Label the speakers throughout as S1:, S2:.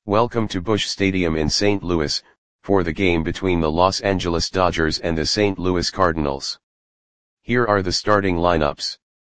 S1: Welcome to Busch Stadium in St. Louis, for the game between the Los Angeles Dodgers and the St. Louis Cardinals. Here are the starting lineups.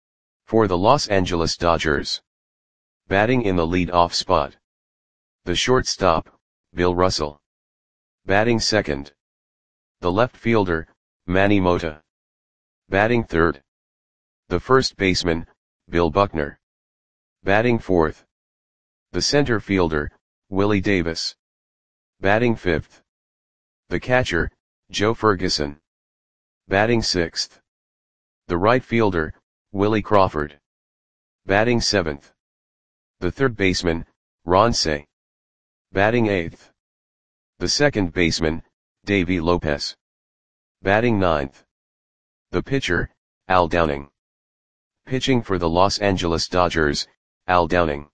S1: For the Los Angeles Dodgers. Batting in the lead-off spot. The shortstop, Bill Russell. Batting second. The left fielder, Manny Mota. Batting third. The first baseman, Bill Buckner. Batting fourth. The center fielder, Willie Davis. Batting fifth. The catcher, Joe Ferguson. Batting sixth. The right fielder, Willie Crawford. Batting seventh. The third baseman, Ron Cey. Batting eighth. The second baseman, Davey Lopez. Batting ninth. The pitcher, Al Downing. Pitching for the Los Angeles Dodgers, Al Downing.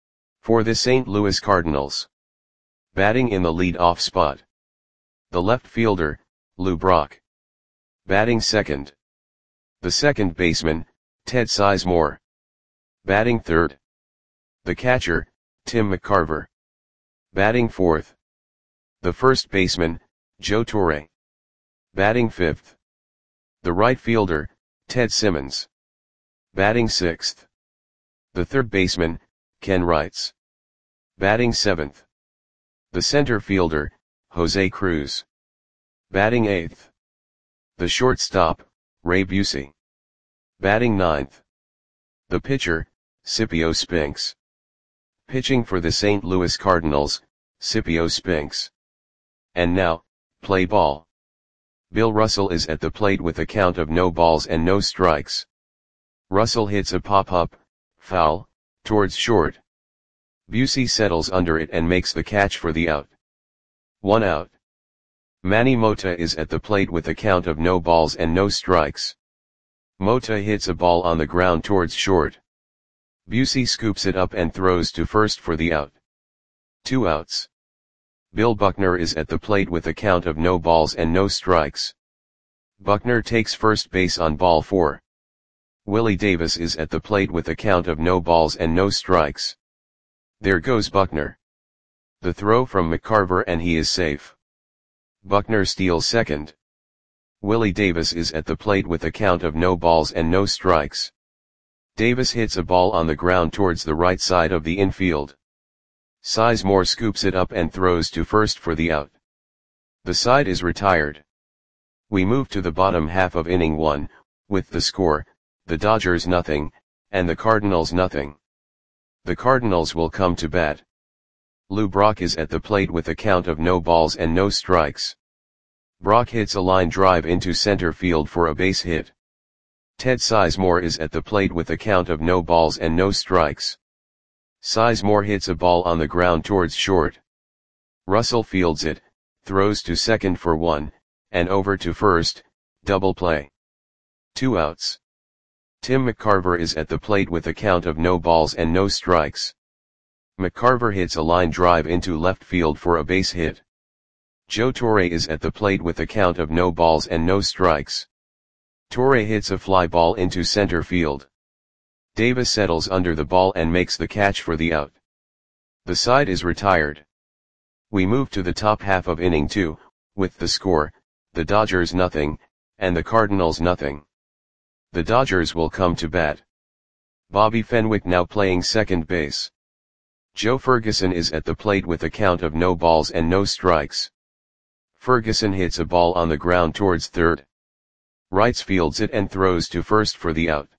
S1: For the St. Louis Cardinals. Batting in the lead-off spot. The left fielder, Lou Brock. Batting second. The second baseman, Ted Sizemore. Batting third. The catcher, Tim McCarver. Batting fourth. The first baseman, Joe Torre. Batting fifth. The right fielder, Ted Simmons. Batting sixth. The third baseman, Ken Wrights. Batting seventh. The center fielder, Jose Cruz. Batting eighth. The shortstop, Ray Busey. Batting ninth. The pitcher, Scipio Spinks. Pitching for the St. Louis Cardinals, Scipio Spinks. And now, play ball. Bill Russell is at the plate with a count of no balls and no strikes. Russell hits a pop-up, foul, towards short. Busey settles under it and makes the catch for the out. 1 out. Manny Mota is at the plate with a count of no balls and no strikes. Mota hits a ball on the ground towards short. Busey scoops it up and throws to first for the out. 2 outs. Bill Buckner is at the plate with a count of no balls and no strikes. Buckner takes first base on ball 4. Willie Davis is at the plate with a count of no balls and no strikes. There goes Buckner. The throw from McCarver and he is safe. Buckner steals second. Willie Davis is at the plate with a count of no balls and no strikes. Davis hits a ball on the ground towards the right side of the infield. Sizemore scoops it up and throws to first for the out. The side is retired. We move to the bottom half of inning 1, with the score, the Dodgers nothing, and the Cardinals nothing. The Cardinals will come to bat. Lou Brock is at the plate with a count of no balls and no strikes. Brock hits a line drive into center field for a base hit. Ted Sizemore is at the plate with a count of no balls and no strikes. Sizemore hits a ball on the ground towards short. Russell fields it, throws to second for 1, and over to first, double play. 2 outs. Tim McCarver is at the plate with a count of no balls and no strikes. McCarver hits a line drive into left field for a base hit. Joe Torre is at the plate with a count of no balls and no strikes. Torre hits a fly ball into center field. Davis settles under the ball and makes the catch for the out. The side is retired. We move to the top half of inning 2, with the score, the Dodgers nothing, and the Cardinals nothing. The Dodgers will come to bat. Bobby Fenwick now playing second base. Joe Ferguson is at the plate with a count of no balls and no strikes. Ferguson hits a ball on the ground towards third. Wrights fields it and throws to first for the out.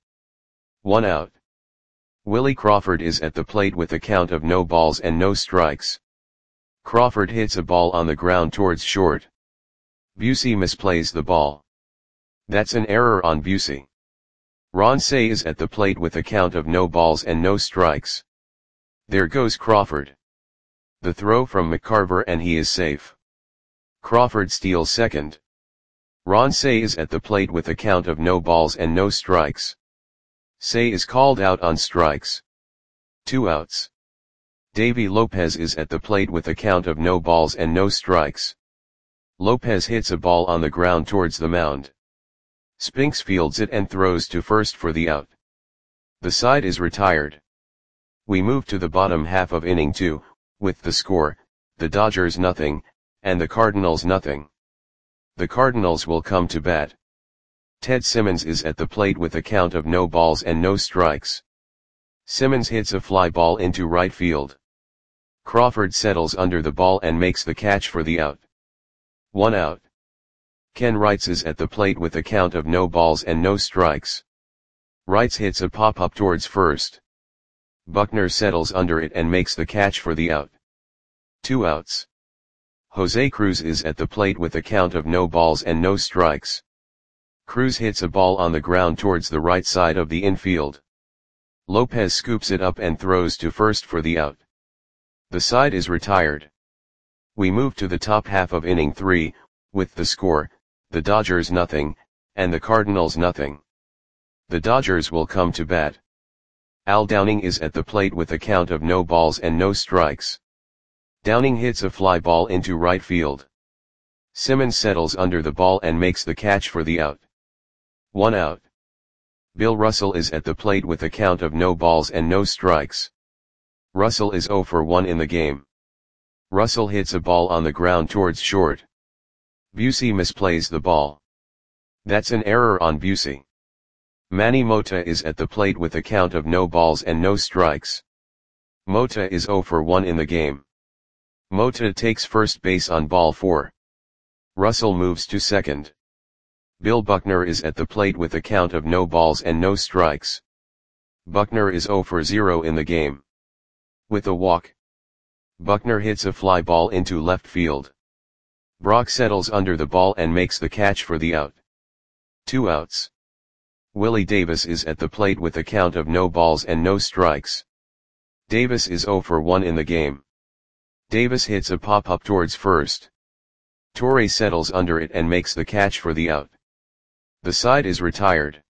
S1: 1 out. Willie Crawford is at the plate with a count of no balls and no strikes. Crawford hits a ball on the ground towards short. Busey misplays the ball. That's an error on Busey. Ron Cey is at the plate with a count of no balls and no strikes. There goes Crawford. The throw from McCarver and he is safe. Crawford steals second. Ron Cey is at the plate with a count of no balls and no strikes. Cey is called out on strikes. 2 outs. Davey Lopez is at the plate with a count of no balls and no strikes. Lopez hits a ball on the ground towards the mound. Spinks fields it and throws to first for the out. The side is retired. We move to the bottom half of inning 2, With the score, the Dodgers nothing, and the Cardinals nothing. The Cardinals will come to bat. Ted Simmons is at the plate with a count of no balls and no strikes. Simmons hits a fly ball into right field. Crawford settles under the ball and makes the catch for the out. 1 out. Ken Wrights is at the plate with a count of no balls and no strikes. Wrights hits a pop-up towards first. Buckner settles under it and makes the catch for the out. 2 outs. Jose Cruz is at the plate with a count of no balls and no strikes. Cruz hits a ball on the ground towards the right side of the infield. Lopez scoops it up and throws to first for the out. The side is retired. We move to the top half of inning 3, with the score, the Dodgers nothing, and the Cardinals nothing. The Dodgers will come to bat. Al Downing is at the plate with a count of no balls and no strikes. Downing hits a fly ball into right field. Simmons settles under the ball and makes the catch for the out. 1 out. Bill Russell is at the plate with a count of no balls and no strikes. Russell is 0 for 1 in the game. Russell hits a ball on the ground towards short. Busey misplays the ball. That's an error on Busey. Manny Mota is at the plate with a count of no balls and no strikes. Mota is 0 for 1 in the game. Mota takes first base on ball 4. Russell moves to second. Bill Buckner is at the plate with a count of no balls and no strikes. Buckner is 0 for 0 in the game. With a walk, Buckner hits a fly ball into left field. Brock settles under the ball and makes the catch for the out. 2 outs. Willie Davis is at the plate with a count of no balls and no strikes. Davis is 0 for 1 in the game. Davis hits a pop-up towards first. Torre settles under it and makes the catch for the out. The side is retired.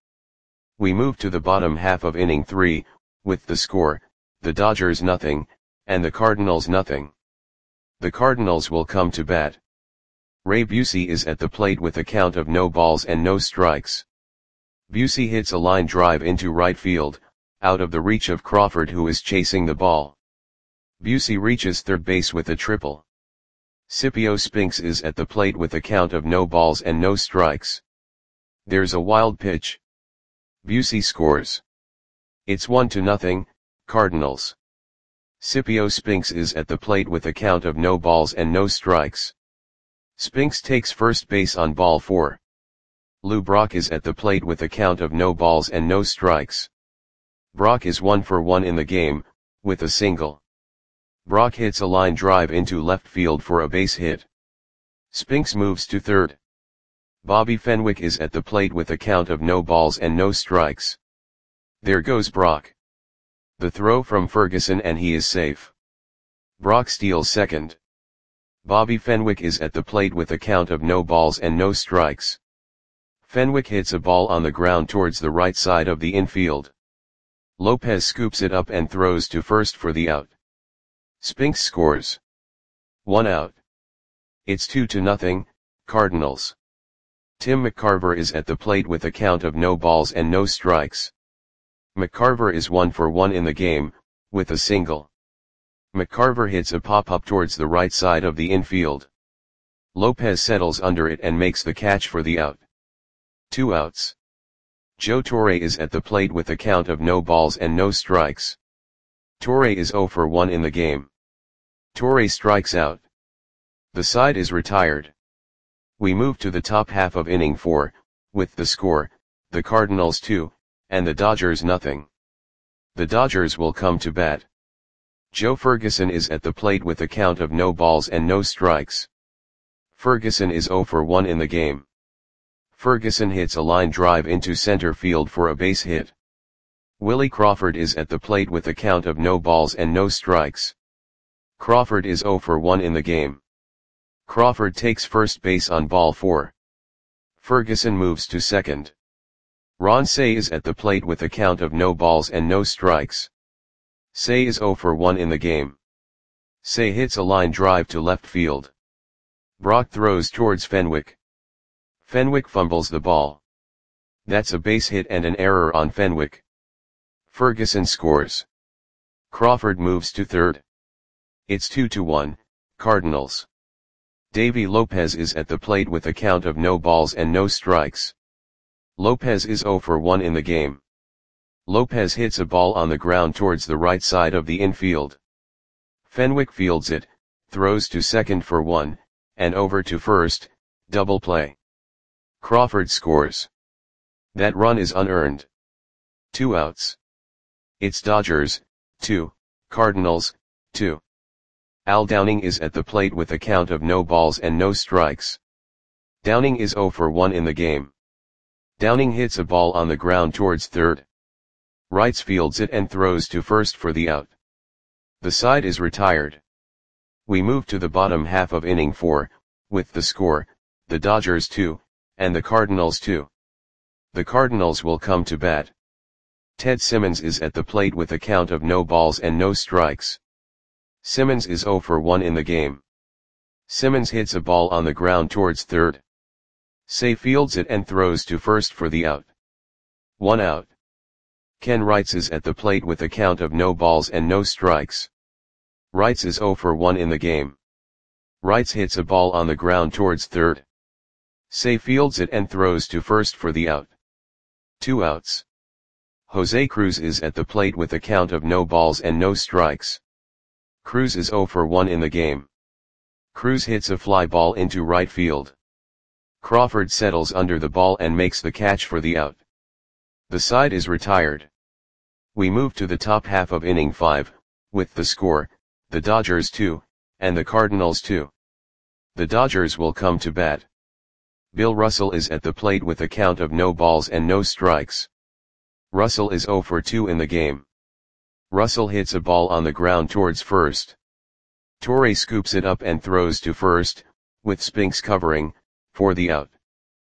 S1: We move to the bottom half of inning 3, with the score, the Dodgers nothing, and the Cardinals nothing. The Cardinals will come to bat. Ray Busey is at the plate with a count of no balls and no strikes. Busey hits a line drive into right field, out of the reach of Crawford, who is chasing the ball. Busey reaches third base with a triple. Scipio Spinks is at the plate with a count of no balls and no strikes. There's a wild pitch. Busey scores. It's 1-0, Cardinals. Scipio Spinks is at the plate with a count of no balls and no strikes. Spinks takes first base on ball 4. Lou Brock is at the plate with a count of no balls and no strikes. Brock is 1 for 1 in the game, with a single. Brock hits a line drive into left field for a base hit. Spinks moves to third. Bobby Fenwick is at the plate with a count of no balls and no strikes. There goes Brock. The throw from Ferguson and he is safe. Brock steals second. Bobby Fenwick is at the plate with a count of no balls and no strikes. Fenwick hits a ball on the ground towards the right side of the infield. Lopez scoops it up and throws to first for the out. Spinks scores. 1 out. It's 2-0, Cardinals. Tim McCarver is at the plate with a count of no balls and no strikes. McCarver is 1 for 1 in the game, with a single. McCarver hits a pop-up towards the right side of the infield. Lopez settles under it and makes the catch for the out. 2 outs. Joe Torre is at the plate with a count of no balls and no strikes. Torre is 0 for 1 in the game. Torre strikes out. The side is retired. We move to the top half of inning 4, with the score, the Cardinals 2, and the Dodgers nothing. The Dodgers will come to bat. Joe Ferguson is at the plate with a count of no balls and no strikes. Ferguson is 0 for 1 in the game. Ferguson hits a line drive into center field for a base hit. Willie Crawford is at the plate with a count of no balls and no strikes. Crawford is 0 for 1 in the game. Crawford takes first base on ball 4. Ferguson moves to second. Ron Cey is at the plate with a count of no balls and no strikes. Cey is 0 for 1 in the game. Cey hits a line drive to left field. Brock throws towards Fenwick. Fenwick fumbles the ball. That's a base hit and an error on Fenwick. Ferguson scores. Crawford moves to third. It's 2-1, Cardinals. Davy Lopez is at the plate with a count of no balls and no strikes. Lopez is 0 for 1 in the game. Lopez hits a ball on the ground towards the right side of the infield. Fenwick fields it, throws to second for 1, and over to first, double play. Crawford scores. That run is unearned. 2 outs. It's Dodgers, 2, Cardinals, 2. Al Downing is at the plate with a count of no balls and no strikes. Downing is 0 for 1 in the game. Downing hits a ball on the ground towards third. Wrights fields it and throws to first for the out. The side is retired. We move to the bottom half of inning 4, with the score, the Dodgers 2, and the Cardinals 2. The Cardinals will come to bat. Ted Simmons is at the plate with a count of no balls and no strikes. Simmons is 0 for 1 in the game. Simmons hits a ball on the ground towards third. Say fields it and throws to first for the out. 1 out. Ken Wrights is at the plate with a count of no balls and no strikes. Wrights is 0 for 1 in the game. Wrights hits a ball on the ground towards third. Say fields it and throws to first for the out. 2 outs. Jose Cruz is at the plate with a count of no balls and no strikes. Cruz is 0 for 1 in the game. Cruz hits a fly ball into right field. Crawford settles under the ball and makes the catch for the out. The side is retired. We move to the top half of inning 5, with the score, the Dodgers 2, and the Cardinals 2. The Dodgers will come to bat. Bill Russell is at the plate with a count of no balls and no strikes. Russell is 0 for 2 in the game. Russell hits a ball on the ground towards first. Torre scoops it up and throws to first, with Spinks covering, for the out.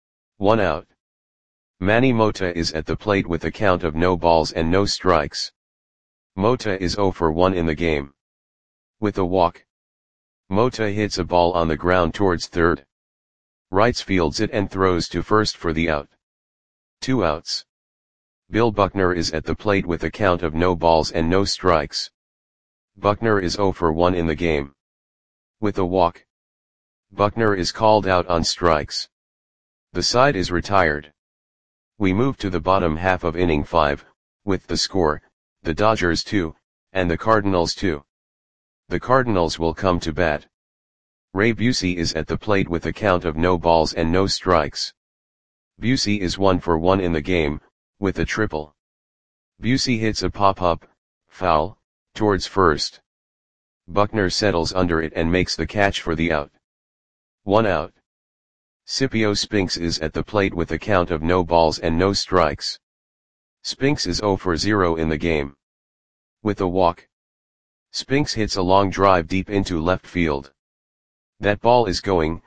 S1: 1 out. Manny Mota is at the plate with a count of no balls and no strikes. Mota is 0 for 1 in the game. With a walk. Mota hits a ball on the ground towards third. Wrights fields it and throws to first for the out. 2 outs. Bill Buckner is at the plate with a count of no balls and no strikes. Buckner is 0 for 1 in the game. With a walk. Buckner is called out on strikes. The side is retired. We move to the bottom half of inning 5, with the score, the Dodgers 2, and the Cardinals 2. The Cardinals will come to bat. Ray Busey is at the plate with a count of no balls and no strikes. Busey is 1 for 1 in the game, with a triple. Busey hits a pop-up, foul, towards first. Buckner settles under it and makes the catch for the out. 1 out. Scipio Spinks is at the plate with a count of no balls and no strikes. Spinks is 0 for 0 in the game. With a walk. Spinks hits a long drive deep into left field. That ball is gone.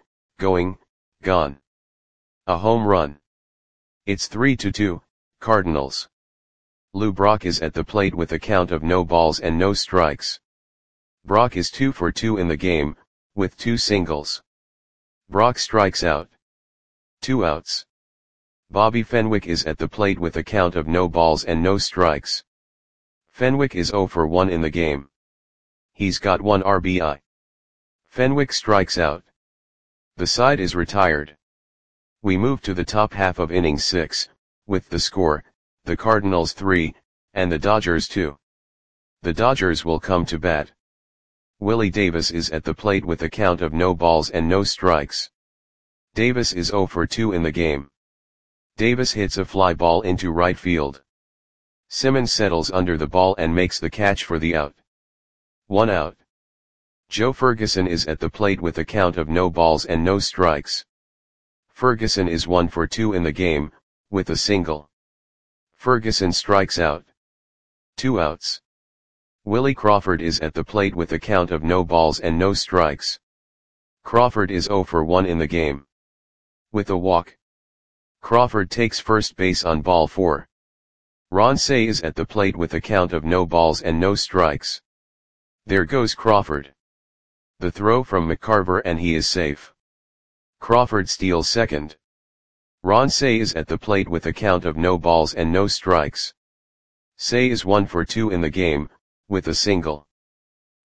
S1: A home run. It's 3-2, Cardinals. Lou Brock is at the plate with a count of no balls and no strikes. Brock is 2 for 2 in the game, with 2 singles. Brock strikes out. 2 outs. Bobby Fenwick is at the plate with a count of no balls and no strikes. Fenwick is 0 for 1 in the game. He's got 1 RBI. Fenwick strikes out. The side is retired. We move to the top half of inning 6, with the score, the Cardinals 3, and the Dodgers 2. The Dodgers will come to bat. Willie Davis is at the plate with a count of no balls and no strikes. Davis is 0 for 2 in the game. Davis hits a fly ball into right field. Simmons settles under the ball and makes the catch for the out. 1 out. Joe Ferguson is at the plate with a count of no balls and no strikes. Ferguson is 1 for 2 in the game, with a single. Ferguson strikes out. 2 outs. Willie Crawford is at the plate with a count of no balls and no strikes. Crawford is 0 for 1 in the game. With a walk. Crawford takes first base on ball 4. Ron Cey is at the plate with a count of no balls and no strikes. There goes Crawford. The throw from McCarver and he is safe. Crawford steals second. Ron Cey is at the plate with a count of no balls and no strikes. Cey is 1 for 2 in the game, with a single.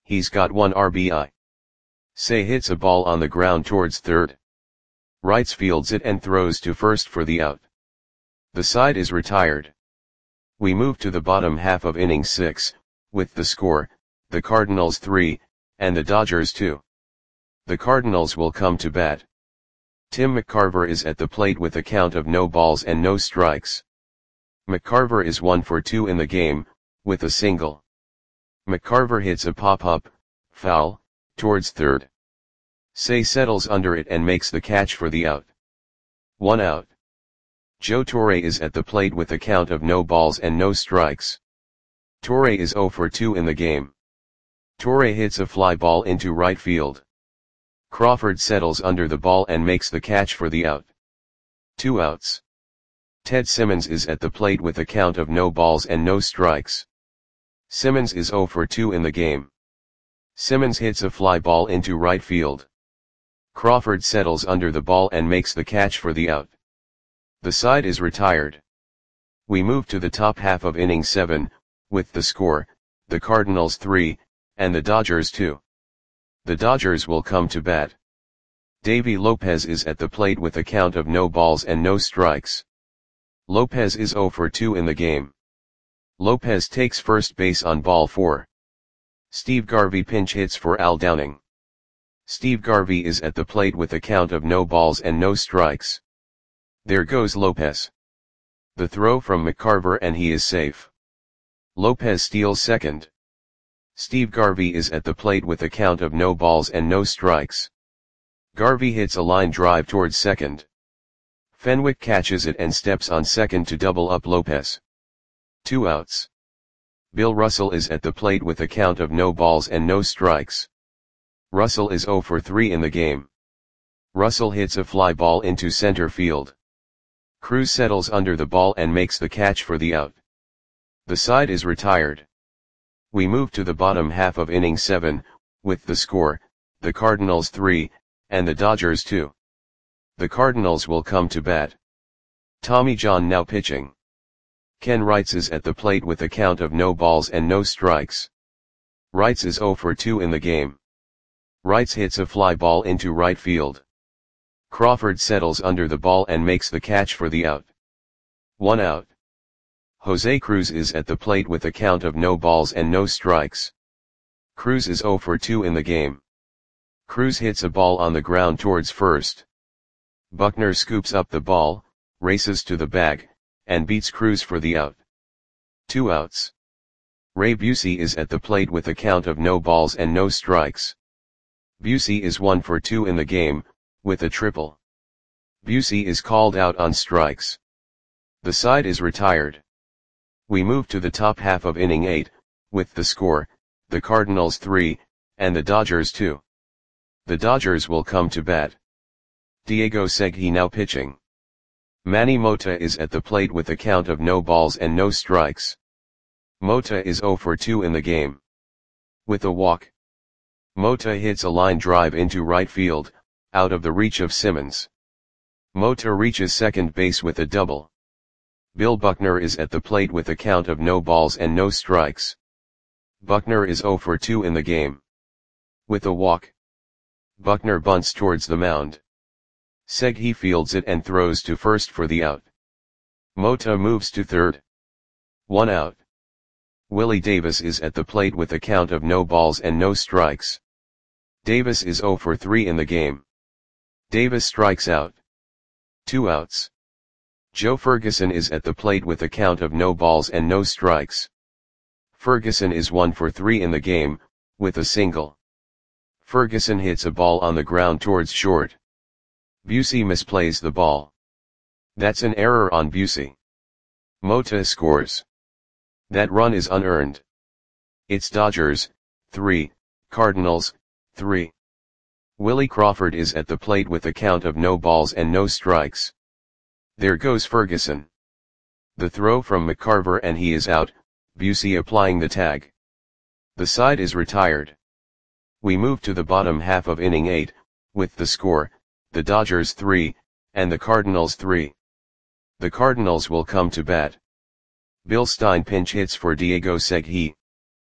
S1: he's got 1 RBI. Say hits a ball on the ground towards third. Wrights fields it and throws to first for the out. The side is retired. We move to the bottom half of inning 6, with the score, the Cardinals 3, and the Dodgers 2. The Cardinals will come to bat. Tim McCarver is at the plate with a count of no balls and no strikes. McCarver is 1 for 2 in the game, with a single. McCarver hits a pop-up, foul, towards third. Say settles under it and makes the catch for the out. 1 out. Joe Torre is at the plate with a count of no balls and no strikes. Torre is 0 for 2 in the game. Torre hits a fly ball into right field. Crawford settles under the ball and makes the catch for the out. 2 outs. Ted Simmons is at the plate with a count of no balls and no strikes. Simmons is 0 for 2 in the game. Simmons hits a fly ball into right field. Crawford settles under the ball and makes the catch for the out. The side is retired. We move to the top half of inning 7, with the score, the Cardinals 3, and the Dodgers 2. The Dodgers will come to bat. Davy Lopez is at the plate with a count of no balls and no strikes. Lopez is 0 for 2 in the game. Lopez takes first base on ball 4. Steve Garvey pinch hits for Al Downing. Steve Garvey is at the plate with a count of no balls and no strikes. There goes Lopez. The throw from McCarver and he is safe. Lopez steals second. Steve Garvey is at the plate with a count of no balls and no strikes. Garvey hits a line drive towards second. Fenwick catches it and steps on second to double up Lopez. 2 outs. Bill Russell is at the plate with a count of no balls and no strikes. Russell is 0 for 3 in the game. Russell hits a fly ball into center field. Cruz settles under the ball and makes the catch for the out. The side is retired. We move to the bottom half of inning 7, with the score, the Cardinals 3, and the Dodgers 2. The Cardinals will come to bat. Tommy John now pitching. Ken Wrights is at the plate with a count of no balls and no strikes. Wrights is 0 for 2 in the game. Wrights hits a fly ball into right field. Crawford settles under the ball and makes the catch for the out. 1 out. Jose Cruz is at the plate with a count of no balls and no strikes. Cruz is 0 for 2 in the game. Cruz hits a ball on the ground towards first. Buckner scoops up the ball, races to the bag, and beats Cruz for the out. 2 outs. Ray Busey is at the plate with a count of no balls and no strikes. Busey is 1 for 2 in the game, with a triple. Busey is called out on strikes. The side is retired. We move to the top half of inning 8, with the score, the Cardinals 3, and the Dodgers 2. The Dodgers will come to bat. Diego Segui now pitching. Manny Mota is at the plate with a count of no balls and no strikes. Mota is 0 for 2 in the game. With a walk. Mota hits a line drive into right field, out of the reach of Simmons. Mota reaches second base with a double. Bill Buckner is at the plate with a count of no balls and no strikes. Buckner is 0 for 2 in the game. With a walk. Buckner bunts towards the mound. Segui fields it and throws to first for the out. Mota moves to third. 1 out. Willie Davis is at the plate with a count of no balls and no strikes. Davis is 0 for 3 in the game. Davis strikes out. 2 outs. Joe Ferguson is at the plate with a count of no balls and no strikes. Ferguson is 1 for 3 in the game, with a single. Ferguson hits a ball on the ground towards short. Busey misplays the ball. That's an error on Busey. Mota scores. That run is unearned. It's Dodgers, 3, Cardinals, 3. Willie Crawford is at the plate with a count of no balls and no strikes. There goes Ferguson. The throw from McCarver and he is out, Busey applying the tag. The side is retired. We move to the bottom half of inning 8, with the score, the Dodgers 3, and the Cardinals 3. The Cardinals will come to bat. Bill Stein pinch hits for Diego Segui.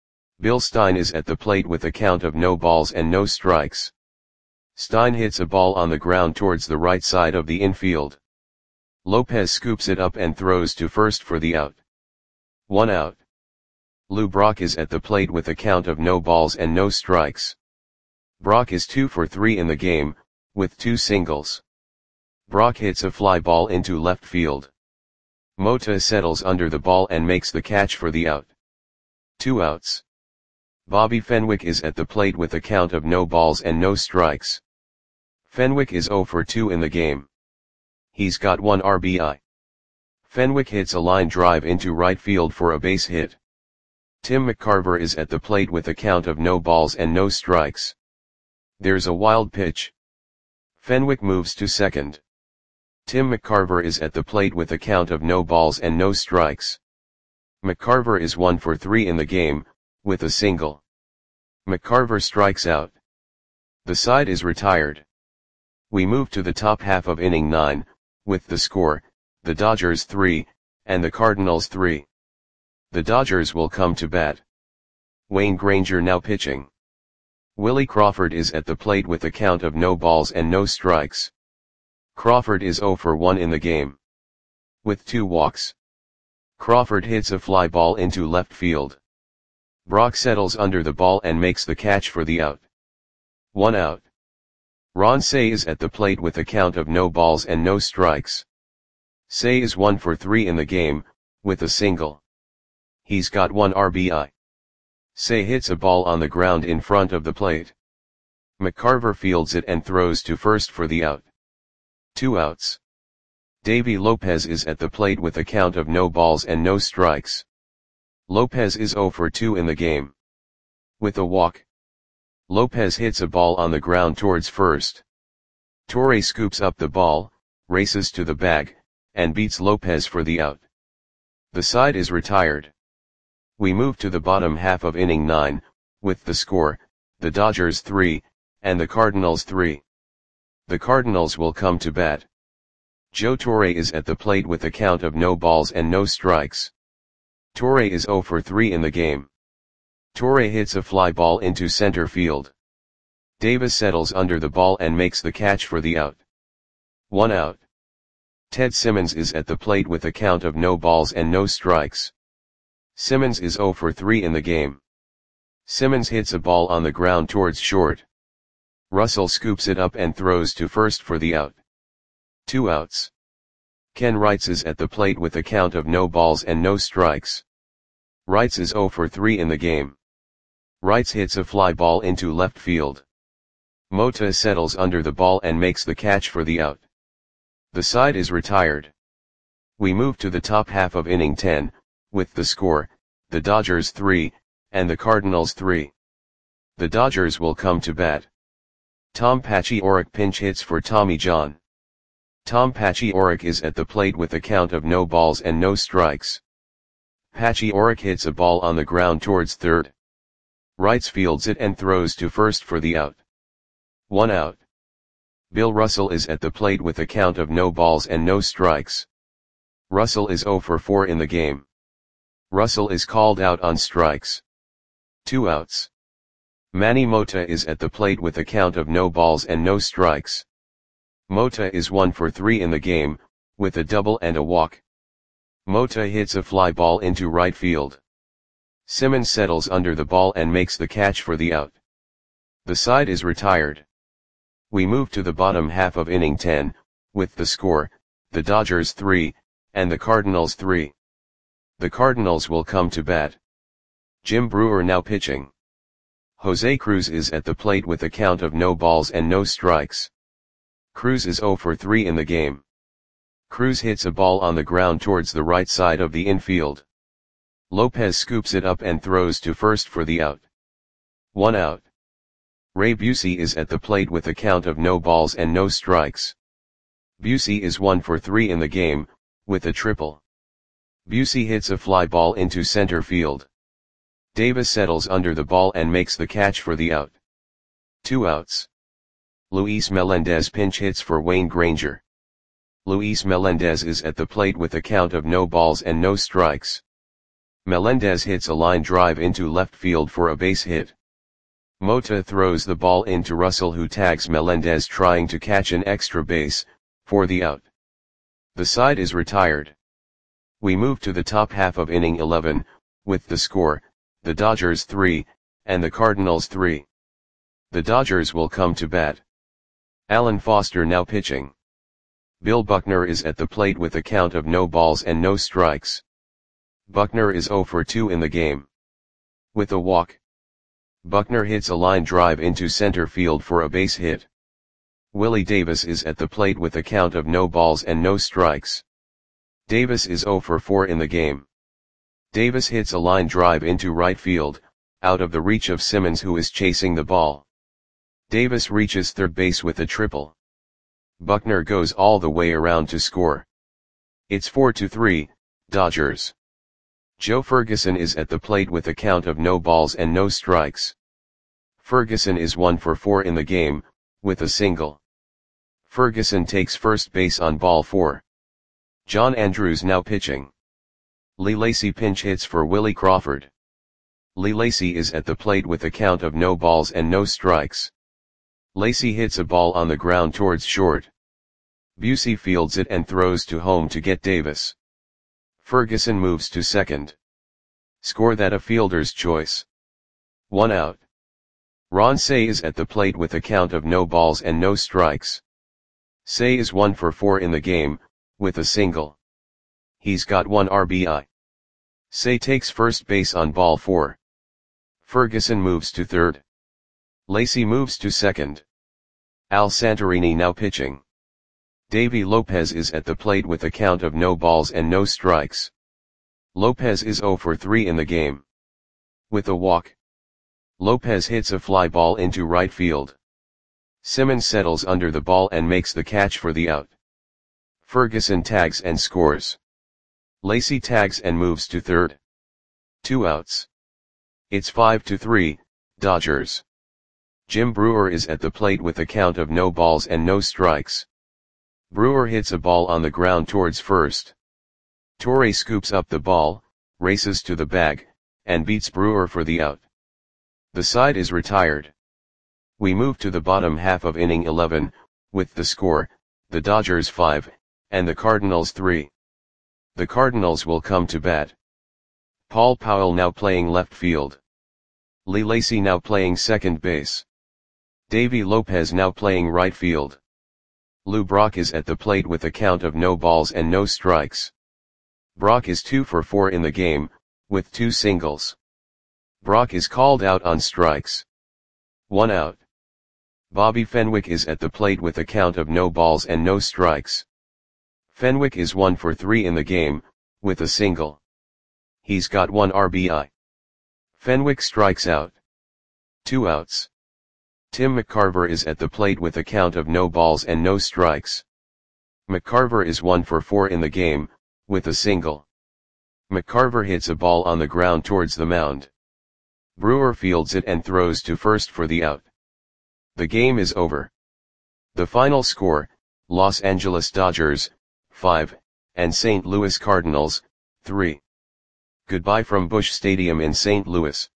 S1: Bill Stein is at the plate with a count of no balls and no strikes. Stein hits a ball on the ground towards the right side of the infield. Lopez scoops it up and throws to first for the out. 1 out. Lou Brock is at the plate with a count of no balls and no strikes. Brock is 2 for 3 in the game, with 2 singles. Brock hits a fly ball into left field. Mota settles under the ball and makes the catch for the out. 2 outs. Bobby Fenwick is at the plate with a count of no balls and no strikes. Fenwick is 0 for 2 in the game. He's got 1 RBI. Fenwick hits a line drive into right field for a base hit. Tim McCarver is at the plate with a count of no balls and no strikes. There's a wild pitch. Fenwick moves to second. Tim McCarver is at the plate with a count of no balls and no strikes. McCarver is 1 for 3 in the game, with a single. McCarver strikes out. The side is retired. We move to the top half of inning 9, with the score, the Dodgers 3, and the Cardinals 3. The Dodgers will come to bat. Wayne Granger now pitching. Willie Crawford is at the plate with a count of no balls and no strikes. Crawford is 0 for 1 in the game. With 2 walks. Crawford hits a fly ball into left field. Brock settles under the ball and makes the catch for the out. 1 out. Ron Cey is at the plate with a count of no balls and no strikes. Cey is 1 for 3 in the game, with a single. He's got 1 RBI. Cey hits a ball on the ground in front of the plate. McCarver fields it and throws to first for the out. 2 outs. Davey Lopez is at the plate with a count of no balls and no strikes. Lopez is 0 for 2 in the game. With a walk. Lopez hits a ball on the ground towards first. Torre scoops up the ball, races to the bag, and beats Lopez for the out. The side is retired. We move to the bottom half of inning 9, with the score, the Dodgers 3, and the Cardinals 3. The Cardinals will come to bat. Joe Torre is at the plate with a count of no balls and no strikes. Torre is 0 for 3 in the game. Torre hits a fly ball into center field. Davis settles under the ball and makes the catch for the out. 1 out. Ted Simmons is at the plate with a count of no balls and no strikes. Simmons is 0 for 3 in the game. Simmons hits a ball on the ground towards short. Russell scoops it up and throws to first for the out. 2 outs. Ken Wrights is at the plate with a count of no balls and no strikes. Wrights is 0 for 3 in the game. Wrights hits a fly ball into left field. Mota settles under the ball and makes the catch for the out. The side is retired. We move to the top half of inning 10, with the score, the Dodgers 3, and the Cardinals 3. The Dodgers will come to bat. Tom Paciorek pinch hits for Tommy John. Tom Paciorek is at the plate with a count of no balls and no strikes. Paciorek hits a ball on the ground towards third. Wrights fields it and throws to first for the out. 1 out. Bill Russell is at the plate with a count of no balls and no strikes. Russell is 0 for 4 in the game. Russell is called out on strikes. 2 outs. Manny Mota is at the plate with a count of no balls and no strikes. Mota is 1 for 3 in the game, with a double and a walk. Mota hits a fly ball into right field. Simmons settles under the ball and makes the catch for the out. The side is retired. We move to the bottom half of inning 10, with the score, the Dodgers 3, and the Cardinals 3. The Cardinals will come to bat. Jim Brewer now pitching. Jose Cruz is at the plate with a count of no balls and no strikes. Cruz is 0 for 3 in the game. Cruz hits a ball on the ground towards the right side of the infield. Lopez scoops it up and throws to first for the out. 1 out. Ray Busey is at the plate with a count of no balls and no strikes. Busey is 1 for 3 in the game, with a triple. Busey hits a fly ball into center field. Davis settles under the ball and makes the catch for the out. 2 outs. Luis Melendez pinch hits for Wayne Granger. Luis Melendez is at the plate with a count of no balls and no strikes. Melendez hits a line drive into left field for a base hit. Mota throws the ball into Russell, who tags Melendez trying to catch an extra base, for the out. The side is retired. We move to the top half of inning 11, with the score, the Dodgers 3, and the Cardinals 3. The Dodgers will come to bat. Alan Foster now pitching. Bill Buckner is at the plate with a count of no balls and no strikes. Buckner is 0 for 2 in the game. With a walk. Buckner hits a line drive into center field for a base hit. Willie Davis is at the plate with a count of no balls and no strikes. Davis is 0 for 4 in the game. Davis hits a line drive into right field, out of the reach of Simmons, who is chasing the ball. Davis reaches third base with a triple. Buckner goes all the way around to score. It's 4-3, Dodgers. Joe Ferguson is at the plate with a count of no balls and no strikes. Ferguson is 1 for 4 in the game, with a single. Ferguson takes first base on ball 4. John Andrews now pitching. Lee Lacy pinch hits for Willie Crawford. Lee Lacy is at the plate with a count of no balls and no strikes. Lacy hits a ball on the ground towards short. Busey fields it and throws to home to get Davis. Ferguson moves to second. Score that a fielder's choice. 1 out. Ron Cey is at the plate with a count of no balls and no strikes. Cey is 1 for 4 in the game, with a single. He's got 1 RBI. Cey takes first base on ball 4. Ferguson moves to third. Lacy moves to second. Al Santorini now pitching. Davy Lopez is at the plate with a count of no balls and no strikes. Lopez is 0 for 3 in the game. With a walk. Lopez hits a fly ball into right field. Simmons settles under the ball and makes the catch for the out. Ferguson tags and scores. Lacy tags and moves to third. 2 outs. It's 5-3, Dodgers. Jim Brewer is at the plate with a count of no balls and no strikes. Brewer hits a ball on the ground towards first. Torre scoops up the ball, races to the bag, and beats Brewer for the out. The side is retired. We move to the bottom half of inning 11, with the score, the Dodgers 5, and the Cardinals 3. The Cardinals will come to bat. Paul Powell now playing left field. Lee Lacy now playing second base. Davy Lopez now playing right field. Lou Brock is at the plate with a count of no balls and no strikes. Brock is 2 for 4 in the game, with 2 singles. Brock is called out on strikes. 1 out. Bobby Fenwick is at the plate with a count of no balls and no strikes. Fenwick is 1 for 3 in the game, with a single. He's got 1 RBI. Fenwick strikes out. 2 outs. Tim McCarver is at the plate with a count of no balls and no strikes. McCarver is 1 for 4 in the game, with a single. McCarver hits a ball on the ground towards the mound. Brewer fields it and throws to first for the out. The game is over. The final score, Los Angeles Dodgers, 5, and St. Louis Cardinals, 3. Goodbye from Busch Stadium in St. Louis.